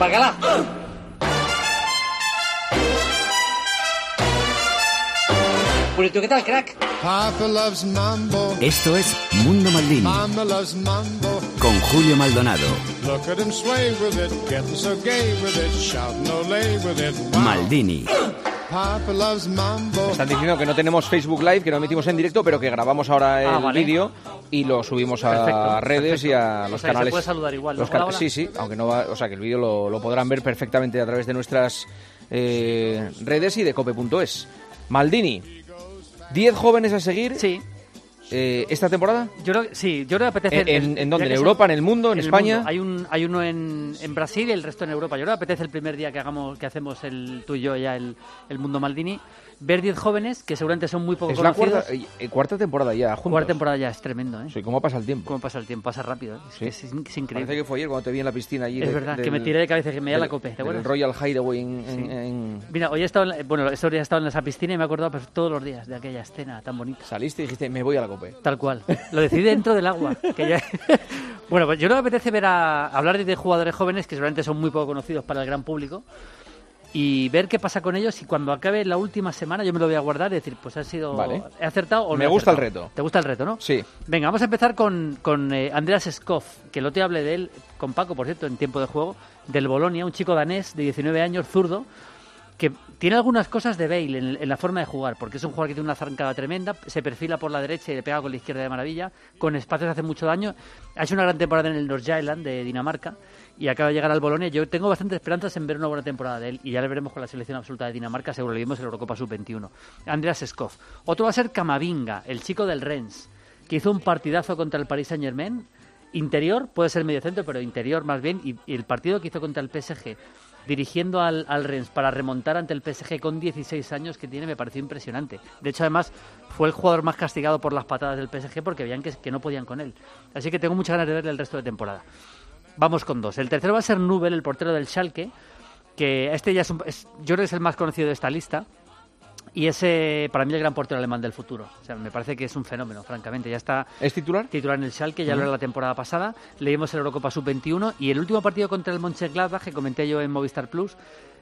Bacalá. Purito, ¿qué tal, crack? Papa loves mambo. Esto es Mundo Maldini. Mama loves mambo. Con Julio Maldonado. Look at him sway with it, getting so gay with it, shouting olé with it. Wow. Maldini. Papa loves mambo. Están diciendo que no tenemos Facebook Live, que no emitimos en directo, pero que grabamos ahora el vale. vídeo y lo subimos a redes y a los canales. Se puede saludar igual, ¿no? Hola. Sí, aunque no va, o sea que el vídeo lo podrán ver perfectamente a través de nuestras redes y de cope.es. Maldini, 10 jóvenes a seguir. Sí. ¿Esta temporada? Yo creo que apetece... ¿En dónde? ¿En Europa? ¿En el mundo? ¿En España? Mundo. Hay uno en Brasil y el resto en Europa. Yo creo que apetece el primer día que hacemos tú y yo ya el Mundo Maldini, ver 10 jóvenes que seguramente son muy poco conocidos. Es la cuarta temporada ya, juntos. Cuarta temporada ya, es tremendo, ¿eh? Sí, ¿cómo pasa el tiempo? ¿Cómo pasa el tiempo? Pasa rápido, ¿eh? Sí. Es increíble. Parece que fue ayer cuando te vi en la piscina allí. Es verdad, que me tiré de cabeza y que me da la cope, ¿te acuerdas? El Royal Hideaway Mira, hoy he estado estos días he estado en esa piscina y me he acordado todos los días de aquella escena tan bonita. Saliste y dijiste, me voy a la cope. Tal cual. Lo decidí dentro del agua. Bueno, pues yo creo que apetece hablar de jugadores jóvenes que seguramente son muy poco conocidos para el gran público y ver qué pasa con ellos, y cuando acabe la última semana yo me lo voy a guardar y decir, pues Vale. ¿he acertado o no? Me gusta el reto. ¿Te gusta el reto, no? Sí. Venga, vamos a empezar con Andreas Skov, que lo te hablé de él, con Paco, por cierto, en tiempo de juego, del Bolonia, un chico danés de 19 años, zurdo, que tiene algunas cosas de Bale en la forma de jugar, porque es un jugador que tiene una zancada tremenda, se perfila por la derecha y le pega con la izquierda de maravilla, con espacios hace mucho daño, ha hecho una gran temporada en el Nordsjælland de Dinamarca y acaba de llegar al Bolonia. Yo tengo bastantes esperanzas en ver una buena temporada de él y ya le veremos con la selección absoluta de Dinamarca, seguro le vimos en la Eurocopa Sub-21. Andreas Skov. Otro va a ser Camavinga, el chico del Rennes, que hizo un partidazo contra el Paris Saint-Germain, interior, puede ser mediocentro, pero interior más bien, y el partido que hizo contra el PSG dirigiendo al Rennes para remontar ante el PSG con 16 años que tiene, me pareció impresionante. De hecho, además, fue el jugador más castigado por las patadas del PSG porque veían que no podían con él. Así que tengo muchas ganas de verle el resto de temporada. Vamos con 2. El tercero va a ser Nubel, el portero del Schalke, que este ya yo creo que es el más conocido de esta lista. Y es para mí el gran portero alemán del futuro. O sea, me parece que es un fenómeno, francamente. Ya está. ¿Es titular? Titular en el Schalke, ya lo era la temporada pasada. Le vimos en la Eurocopa Sub-21 y el último partido contra el Mönchengladbach, que comenté yo en Movistar Plus,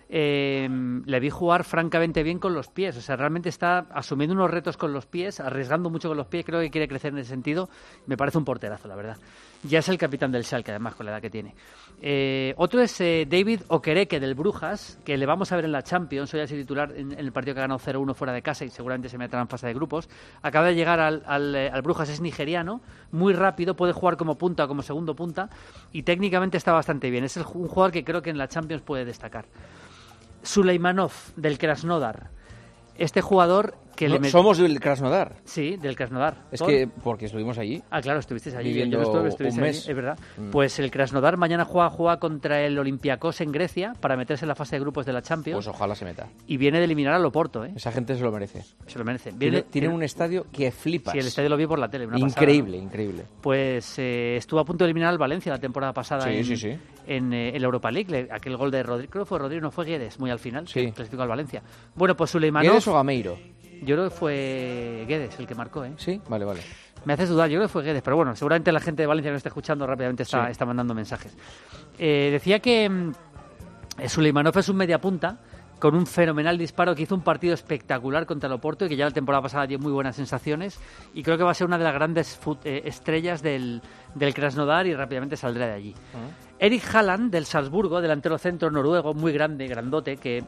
le vi jugar francamente bien con los pies. O sea, realmente está asumiendo unos retos con los pies, arriesgando mucho con los pies. Creo que quiere crecer en ese sentido. Me parece un porterazo, la verdad. Ya es el capitán del Schalke, además, con la edad que tiene. Otro es David Okereke, del Brujas, que le vamos a ver en la Champions. Hoy ha sido titular en el partido que ha ganado 0-1 fuera de casa y seguramente se meterá en fase de grupos. Acaba de llegar al Brujas, es nigeriano, muy rápido, puede jugar como punta o como segundo punta y técnicamente está bastante bien. Es un jugador que creo que en la Champions puede destacar. Suleimanov, del Krasnodar. Este jugador que ¿Somos del Krasnodar? Sí, del Krasnodar. Es que porque estuvimos allí. Ah, claro, estuvisteis allí. Viviendo un mes. Allí, es verdad. Pues el Krasnodar mañana juega contra el Olympiacos en Grecia para meterse en la fase de grupos de la Champions. Pues ojalá se meta. Y viene de eliminar al Oporto, ¿eh? Esa gente se lo merece. Se lo merece. Tiene un estadio que flipas. Sí, el estadio lo vi por la tele. Increíble, pasada, ¿no? Increíble. Pues estuvo a punto de eliminar al Valencia la temporada pasada sí. En la Europa League. Aquel gol de Rodrigo, creo que fue Rodrigo, no fue Guedes, muy al final, sí. Que clasificó al Valencia. Bueno, pues Suleimanov... ¿Guedes o Gameiro? Yo creo que fue Guedes el que marcó, ¿eh? Sí, vale. Me haces dudar, yo creo que fue Guedes, pero bueno, seguramente la gente de Valencia que no está escuchando rápidamente está mandando mensajes. Decía que Suleimanov es un mediapunta con un fenomenal disparo, que hizo un partido espectacular contra el Oporto y que ya la temporada pasada dio muy buenas sensaciones y creo que va a ser una de las grandes estrellas del Krasnodar y rápidamente saldrá de allí. Erik Haaland, del Salzburgo, delantero centro noruego, muy grande, grandote, que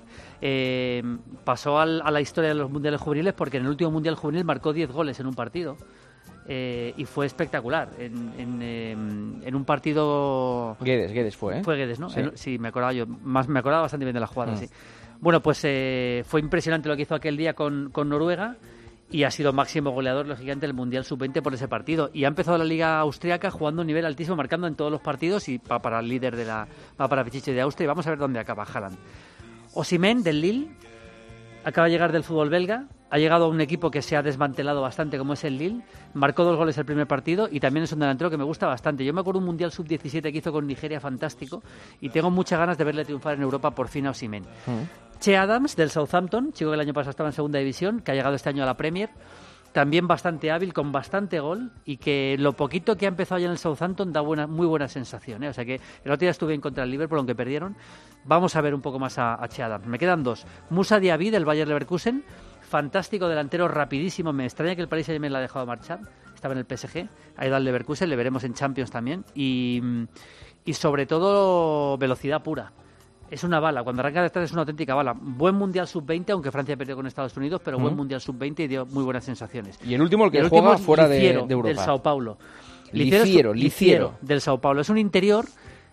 pasó a la historia de los mundiales juveniles porque en el último mundial juvenil marcó 10 goles en un partido. Y fue espectacular en un partido. Guedes fue, ¿eh? Fue Guedes, ¿no? Sí, Sí, me acordaba yo. Me acordaba bastante bien de la jugada, sí. Bueno, pues fue impresionante lo que hizo aquel día con Noruega y ha sido máximo goleador, lógicamente, del Mundial Sub-20 por ese partido. Y ha empezado la Liga Austriaca jugando a un nivel altísimo, marcando en todos los partidos y va para el líder va para Pichichi de Austria y vamos a ver dónde acaba Haaland. Osimhen, del Lille, acaba de llegar del fútbol belga. Ha llegado a un equipo que se ha desmantelado bastante como es el Lille, marcó 2 goles el primer partido y también es un delantero que me gusta bastante. Yo me acuerdo un Mundial Sub-17 que hizo con Nigeria fantástico y tengo muchas ganas de verle triunfar en Europa por fin a Osimhen. Che Adams, del Southampton, chico que el año pasado estaba en segunda división, que ha llegado este año a la Premier. también bastante hábil, con bastante gol, y que lo poquito que ha empezado ya en el Southampton da muy buena sensación, ¿eh? O sea que el otro día estuve en contra del Liverpool, aunque perdieron. Vamos a ver un poco más a Che Adams. Me quedan dos. Moussa Diaby, del Bayer Leverkusen, fantástico delantero, rapidísimo. Me extraña que el Paris Saint-Germain la ha dejado marchar. Estaba en el PSG, ha ido al Leverkusen, le veremos en Champions también. Y sobre todo velocidad pura. Es una bala, cuando arranca detrás es una auténtica bala. Buen Mundial Sub-20, aunque Francia perdió con Estados Unidos, pero buen Mundial Sub-20 y dio muy buenas sensaciones. Y el último, el que juega es fuera Liciero, de Europa. del Sao Paulo. Liciero. Del Sao Paulo. Es un interior.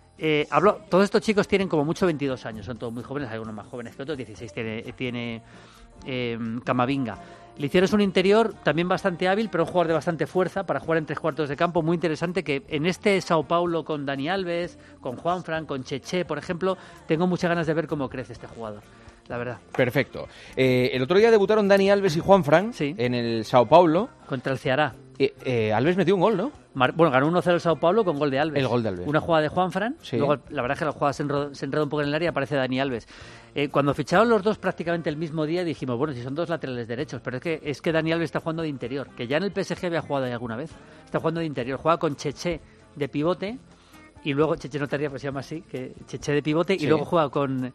Todos estos chicos tienen como mucho 22 años, son todos muy jóvenes, algunos más jóvenes que otros, 16 tiene Camavinga. Liciero es un interior también bastante hábil, pero un jugador de bastante fuerza para jugar en 3 cuartos de campo, muy interesante, que en este Sao Paulo con Dani Alves, con Juanfran, con Cheche, por ejemplo, tengo muchas ganas de ver cómo crece este jugador, la verdad. Perfecto. El otro día debutaron Dani Alves y Juanfran en el Sao Paulo. Contra el Ceará. Alves metió un gol, ¿no? Bueno, ganó 1-0 el Sao Paulo con gol de Alves. El gol de Alves. Una jugada de Juanfran. Sí. Luego, la verdad es que la jugada se enredó un poco en el área y aparece Dani Alves. Cuando ficharon los dos prácticamente el mismo día, dijimos, bueno, si son dos laterales derechos, pero es que Dani Alves está jugando de interior, que ya en el PSG había jugado ahí alguna vez. Está jugando de interior. Juega con Cheche de pivote. Y luego, Cheche no te rías, pues se llama así, que Cheche de pivote, y luego juega con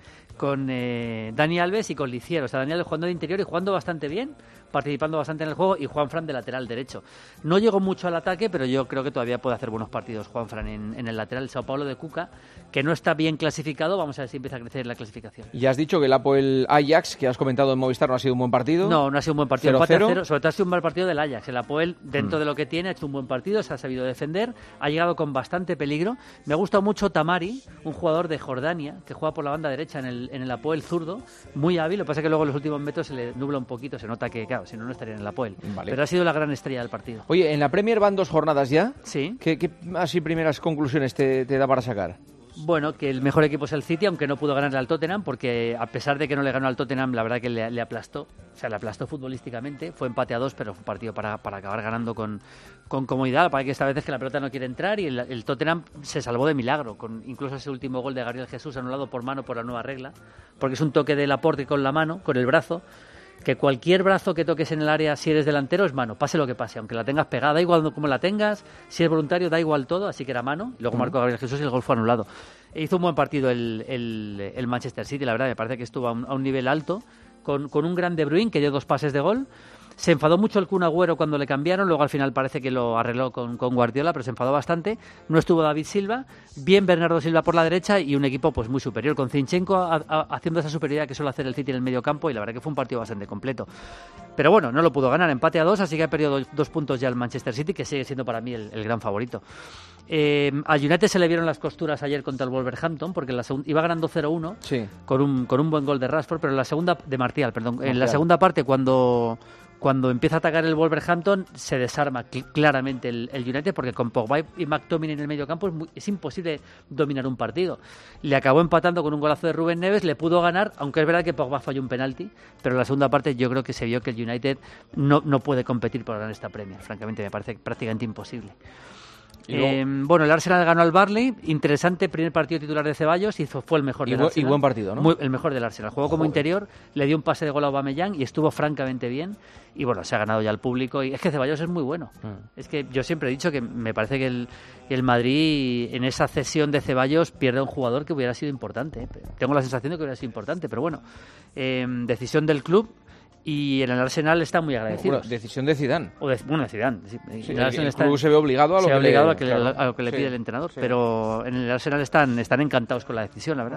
Dani Alves y con Liciero. O sea, Dani Alves jugando de interior y jugando bastante bien, participando bastante en el juego, y Juanfran de lateral derecho. No llegó mucho al ataque, pero yo creo que todavía puede hacer buenos partidos Juanfran en el lateral. El Sao Paulo de Cuca, que no está bien clasificado, vamos a ver si empieza a crecer en la clasificación. Ya has dicho que el Apoel Ajax, que has comentado en Movistar, no ha sido un buen partido. No ha sido un buen partido. 0-0. Sobre todo ha sido un mal partido del Ajax. El Apoel, dentro de lo que tiene, ha hecho un buen partido, se ha sabido defender, ha llegado con bastante peligro. Me ha gustado mucho Tamari, un jugador de Jordania, que juega por la banda derecha en el Apoel zurdo, muy hábil. Lo que pasa es que luego en los últimos metros se le nubla un poquito, se nota que, claro, si no, no estaría en el Apoel. Vale. Pero ha sido la gran estrella del partido. Oye, en la Premier van 2 jornadas ya. Sí. ¿Qué así primeras conclusiones te da para sacar? Bueno, que el mejor equipo es el City, aunque no pudo ganarle al Tottenham, porque a pesar de que no le ganó al Tottenham, la verdad que le aplastó. O sea, le aplastó futbolísticamente. Fue empate a 2, pero fue un partido para acabar ganando con comodidad. Para que esta vez es que la pelota no quiere entrar y el Tottenham se salvó de milagro, con incluso ese último gol de Gabriel Jesús anulado por mano por la nueva regla, porque es un toque de Laporte con la mano, con el brazo, que cualquier brazo que toques en el área, si eres delantero, es mano, pase lo que pase, aunque la tengas pegada, da igual como la tengas, si es voluntario, da igual todo, así que era mano. Luego marcó Gabriel Jesús y el gol fue anulado. Hizo un buen partido el Manchester City, la verdad, me parece que estuvo a un nivel alto, con un gran De Bruyne que dio 2 pases de gol. Se enfadó mucho el Kun Agüero cuando le cambiaron, luego al final parece que lo arregló con Guardiola, pero se enfadó bastante. No estuvo David Silva, bien Bernardo Silva por la derecha y un equipo pues muy superior, con Zinchenko haciendo esa superioridad que suele hacer el City en el medio campo, y la verdad que fue un partido bastante completo. Pero bueno, no lo pudo ganar, empate a 2, así que ha perdido 2 puntos ya el Manchester City, que sigue siendo para mí el gran favorito. Al United se le vieron las costuras ayer contra el Wolverhampton, porque iba ganando 0-1 sí, con un buen gol de Rashford, pero en la segunda de Martial, en la segunda parte cuando empieza a atacar el Wolverhampton se desarma claramente el United, porque con Pogba y McTominay en el medio campo es imposible dominar un partido. Le acabó empatando con un golazo de Rubén Neves, le pudo ganar, aunque es verdad que Pogba falló un penalti, pero en la segunda parte yo creo que se vio que el United no puede competir por ganar esta Premier. Francamente me parece prácticamente imposible. Bueno, el Arsenal ganó al Burnley, interesante, primer partido titular de Ceballos, fue el mejor del Arsenal. Y buen partido, ¿no? El mejor del Arsenal, jugó como interior, le dio un pase de gol a Aubameyang y estuvo francamente bien, y bueno, se ha ganado ya el público, y es que Ceballos es muy bueno. Es que yo siempre he dicho que me parece que el Madrid en esa cesión de Ceballos pierde a un jugador que hubiera sido importante, tengo la sensación de que hubiera sido importante, pero bueno, decisión del club. Y en el Arsenal están muy agradecidos. Bueno, decisión de Zidane. De Zidane. Sí. Sí, el club se ve obligado a lo que le pide el entrenador. Sí. Pero en el Arsenal están encantados con la decisión, la verdad.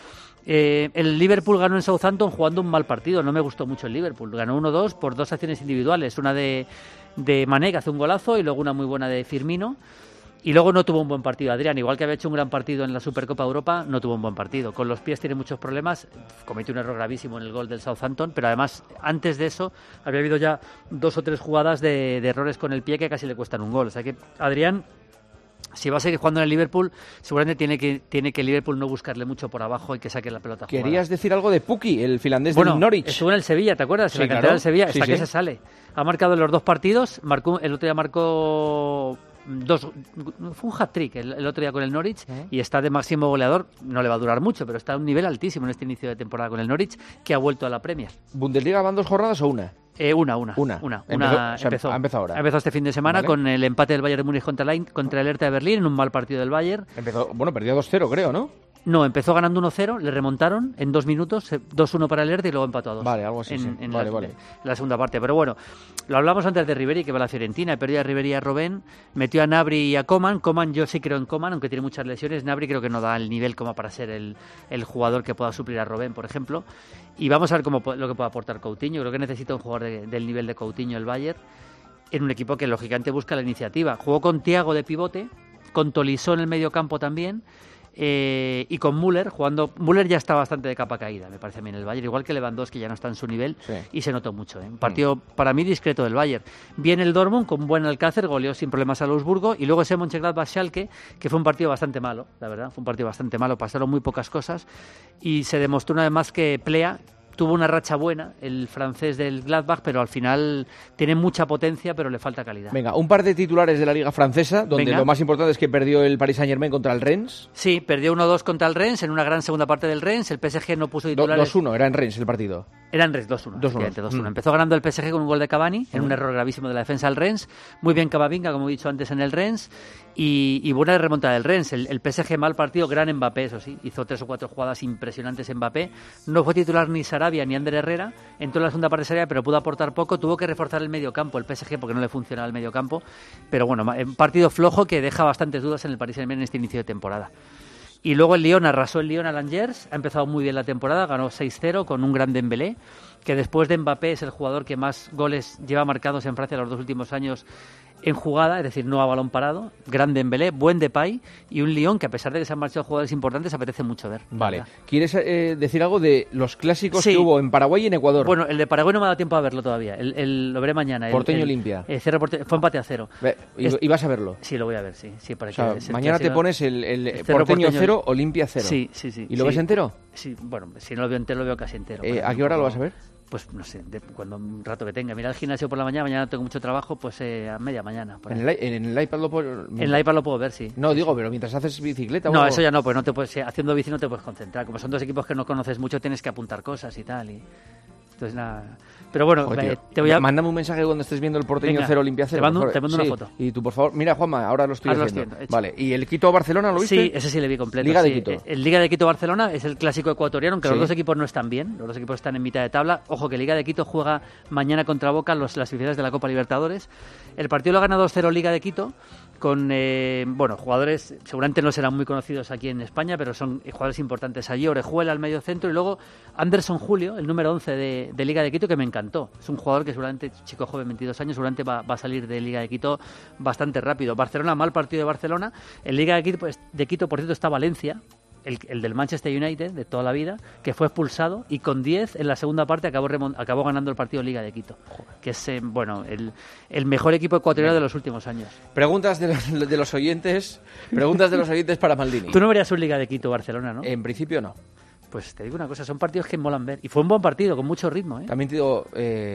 El Liverpool ganó en Southampton jugando un mal partido. No me gustó mucho el Liverpool. Ganó 1-2 por 2 acciones individuales. Una de Mané, que hace un golazo, y luego una muy buena de Firmino. Y luego no tuvo un buen partido Adrián, igual que había hecho un gran partido en la Supercopa Europa, no tuvo un buen partido. Con los pies tiene muchos problemas, cometió un error gravísimo en el gol del Southampton, pero además antes de eso había habido ya 2 o 3 jugadas de errores con el pie que casi le cuestan un gol. O sea que Adrián, si va a seguir jugando en el Liverpool, seguramente tiene que el Liverpool no buscarle mucho por abajo y que saque la pelota jugada. ¿Querías decir algo de Pukki, el finlandés del Norwich? Estuvo en el Sevilla, ¿te acuerdas? Sí, en la cantera del Sevilla, sí, que se sale. Ha marcado en los 2 partidos, el otro día marcó fue un hat-trick el otro día con el Norwich y está de máximo goleador. No le va a durar mucho, pero está a un nivel altísimo en este inicio de temporada con el Norwich, que ha vuelto a la Premier. ¿Bundesliga van 2 jornadas o una? Una. Empezó ahora. Ha empezado este fin de semana, ¿vale?, con el empate del Bayern de Múnich contra el Hertha de Berlín, en un mal partido del Bayern. Perdió 2-0, creo, ¿no? No, empezó ganando 1-0, le remontaron en 2 minutos, 2-1 para el Hertha y luego empató a 2. Vale, algo así, en vale. La segunda parte. Pero bueno, lo hablamos antes de Ribéry, que va a la Fiorentina, perdió a Ribéry y a Robben, metió a Gnabry y a Coman. Coman, yo sí creo en Coman, aunque tiene muchas lesiones. Gnabry creo que no da el nivel como para ser el jugador que pueda suplir a Robben, por ejemplo. Y vamos a ver lo que puede aportar Coutinho. Creo que necesita un jugador del nivel de Coutinho, el Bayern, en un equipo que lógicamente busca la iniciativa. Jugó con Thiago de pivote, con Tolisso en el medio campo también, y con Müller jugando. Müller ya está bastante de capa caída, me parece a mí, en el Bayern, igual que Lewandowski ya no está en su nivel, sí, y se notó mucho, Un partido para mí discreto del Bayern. Viene el Dortmund con buen Alcácer, goleó sin problemas a Augsburgo, y luego ese Mönchengladbach-Schalke, que fue un partido bastante malo, la verdad, pasaron muy pocas cosas y se demostró una vez más que Plea tuvo una racha buena, el francés del Gladbach, pero al final tiene mucha potencia, pero le falta calidad. Venga, un par de titulares de la Liga Francesa, donde lo más importante es que perdió el Paris Saint-Germain contra el Rennes. Sí, perdió 1-2 contra el Rennes, en una gran segunda parte del Rennes. El PSG no puso titulares. 2-1, era en Rennes el partido. Era en Rennes, 2-1. Empezó ganando el PSG con un gol de Cavani, en un error gravísimo de la defensa del Rennes. Muy bien Camavinga, como he dicho antes, en el Rennes. Y buena remontada del Rennes. El PSG mal partido, gran Mbappé, eso sí. Hizo 3 o 4 jugadas impresionantes Mbappé. No fue titular ni Sarabia ni Ander Herrera. Entró en la segunda parte de Sarabia, pero pudo aportar poco. Tuvo que reforzar el medio campo, el PSG, porque no le funcionaba el medio campo. Pero bueno, un partido flojo que deja bastantes dudas en el Paris Saint-Germain en este inicio de temporada. Y luego el Lyon arrasó el Lyon al Angers. Ha empezado muy bien la temporada, ganó 6-0 con un gran Dembélé, que después de Mbappé es el jugador que más goles lleva marcados en Francia los 2 últimos años en jugada, es decir, no a balón parado. Gran Dembélé, buen Depay y un Lyon que, a pesar de que se han marchado jugadores importantes, apetece mucho ver. Vale. ¿Quieres decir algo de los clásicos que hubo en Paraguay y en Ecuador? Bueno, el de Paraguay no me ha dado tiempo a verlo todavía. Lo veré mañana. Porteño Olimpia. Fue empate a 0. ¿Y vas a verlo? Sí, lo voy a ver, sí. Para mañana te pones el Porteño 0, Olimpia 0. Sí. ¿Y lo ves entero? Sí, bueno, si no lo veo entero, lo veo casi entero. ¿A qué hora lo vas a ver? Pues no sé, cuando un rato que tenga. Mira, el gimnasio por la mañana tengo mucho trabajo, pues a media mañana. ¿En el iPad lo puedo...? En el iPad lo puedo ver, sí. No, digo, pero mientras haces bicicleta... No, eso ya no, pues no te puedes... Haciendo bici no te puedes concentrar. Como son 2 equipos que no conoces mucho, tienes que apuntar cosas y tal. Entonces, nada... Pero bueno, te voy a... Mándame un mensaje cuando estés viendo el Porteño 0, Olimpia 0. Te mando una foto. Y tú, por favor... Mira, Juanma, ahora lo estoy haciendo. Vale, ¿y el Quito-Barcelona lo viste? Sí, ese sí le vi completo. Liga de Quito. El Liga de Quito-Barcelona es el clásico ecuatoriano, aunque los 2 equipos no están bien. Los 2 equipos están en mitad de tabla. Ojo que Liga de Quito juega mañana contra Boca las semifinales de la Copa Libertadores. El partido lo ha ganado 2-0 Liga de Quito, con jugadores, seguramente no serán muy conocidos aquí en España, pero son jugadores importantes allí. Orejuela al medio centro y luego Anderson Julio, el número 11 de Liga de Quito, que me encantó. Es un jugador que seguramente, chico joven, 22 años, seguramente va a salir de Liga de Quito bastante rápido. Barcelona, mal partido de Barcelona. En Liga de Quito, por cierto, está Valencia, el del Manchester United de toda la vida, que fue expulsado y con 10 en la segunda parte acabó ganando el partido Liga de Quito, que es el mejor equipo ecuatoriano de los últimos años. Preguntas de los oyentes para Maldini. Tú no verías un Liga de Quito Barcelona, ¿no? En principio no. Pues te digo una cosa, son partidos que molan ver. Y fue un buen partido, con mucho ritmo, ¿eh? También te digo,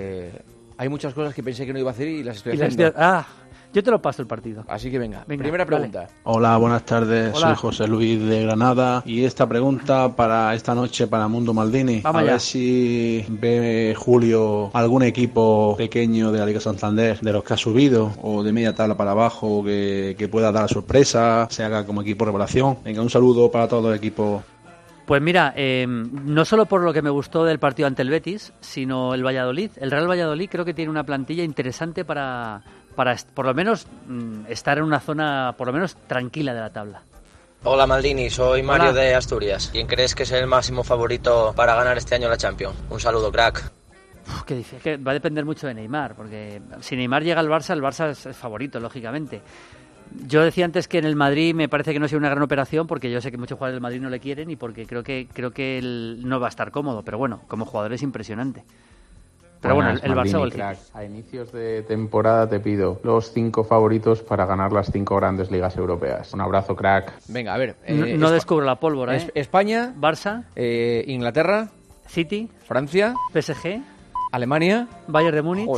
hay muchas cosas que pensé que no iba a hacer y las estoy haciendo. Yo te lo paso el partido. Así que venga primera pregunta. Vale. Hola, buenas tardes. Hola. Soy José Luis de Granada. Y esta pregunta para esta noche para Mundo Maldini. Vamos a ver si ve Julio algún equipo pequeño de la Liga Santander, de los que ha subido, o de media tabla para abajo, que pueda dar sorpresa, se haga como equipo revelación. Venga, un saludo para todo el equipo. Pues mira, no solo por lo que me gustó del partido ante el Betis, sino el Valladolid. El Real Valladolid creo que tiene una plantilla interesante para por lo menos estar en una zona por lo menos tranquila de la tabla. Hola Maldini, soy Mario de Asturias. ¿Quién crees que es el máximo favorito para ganar este año la Champions? Un saludo, crack. Qué difícil. Que va a depender mucho de Neymar, porque si Neymar llega al Barça, el Barça es favorito, lógicamente. Yo decía antes que en el Madrid me parece que no ha sido una gran operación, porque yo sé que muchos jugadores del Madrid no le quieren y porque creo que él no va a estar cómodo, pero bueno, como jugador es impresionante. Pero bueno, el Barça o el City. A inicios de temporada te pido los 5 favoritos para ganar las 5 grandes ligas europeas. Un abrazo, crack. Venga, a ver. No descubro la pólvora, ¿eh? España, Barça, Inglaterra, City, Francia, PSG, Alemania, Bayern de Múnich. Joder.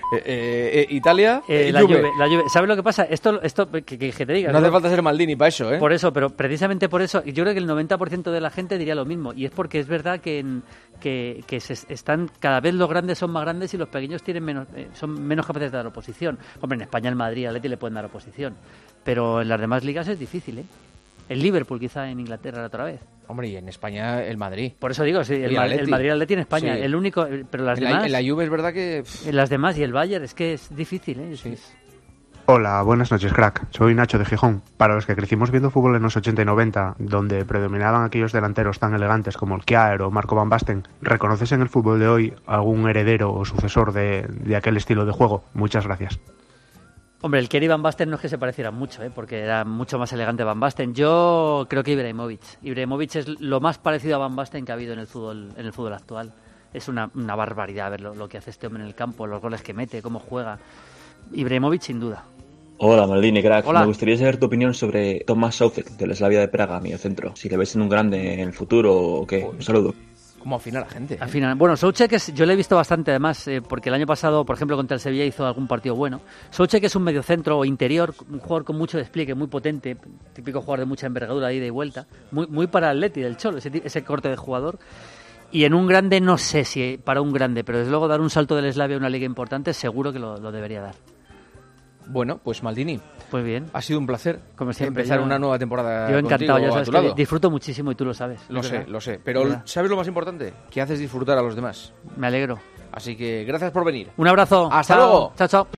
Italia, La Juve. ¿Sabes lo que pasa? Esto que te diga. No hace falta ser Maldini para eso, ¿eh? Por eso, pero precisamente por eso, yo creo que el 90% de la gente diría lo mismo. Y es porque es verdad que están cada vez los grandes son más grandes y los pequeños tienen son menos capaces de dar oposición. Hombre, en España el Madrid y el Atleti le pueden dar oposición, pero en las demás ligas es difícil, ¿eh? El Liverpool quizá en Inglaterra otra vez. Hombre, y en España el Madrid. Por eso digo, sí, el Madrid y el Atleti en España, sí. El único, pero las demás... En la Juve es verdad que... En las demás y el Bayern es que es difícil, ¿eh? Sí. Hola, buenas noches, crack. Soy Nacho de Gijón. Para los que crecimos viendo fútbol en los 80 y 90, donde predominaban aquellos delanteros tan elegantes como el Kjaer o Marco Van Basten, ¿reconoces en el fútbol de hoy algún heredero o sucesor de aquel estilo de juego? Muchas gracias. Hombre, el Kjaer y Van Basten no es que se parecieran mucho, porque era mucho más elegante Van Basten. Yo creo que Ibrahimovic es lo más parecido a Van Basten que ha habido en el fútbol actual. Es una barbaridad ver lo que hace este hombre en el campo, los goles que mete, cómo juega. Ibrahimovic sin duda. Hola Maldini, crack. Hola. Me gustaría saber tu opinión sobre Tomáš Soucek del Slavia de Praga, mediocentro. Si le ves en un grande en el futuro o qué. Un saludo. ¿Cómo afina la gente? Bueno, Soucek yo le he visto bastante además, porque el año pasado, por ejemplo, contra el Sevilla hizo algún partido bueno. Soucek es un mediocentro o interior, un jugador con mucho despliegue, muy potente, típico jugador de mucha envergadura, ida y vuelta, muy para el Atleti del Cholo, ese corte de jugador. Y en un grande, no sé si para un grande, pero desde luego dar un salto del Slavia a una liga importante seguro que lo debería dar. Bueno, pues Maldini. Pues bien. Ha sido un placer, como siempre, empezar una nueva temporada. Yo encantado, ya sabes que disfruto muchísimo y tú lo sabes. Lo sé. Pero ¿sabes lo más importante? Que haces disfrutar a los demás. Me alegro. Así que gracias por venir. Un abrazo. Hasta luego. Chao.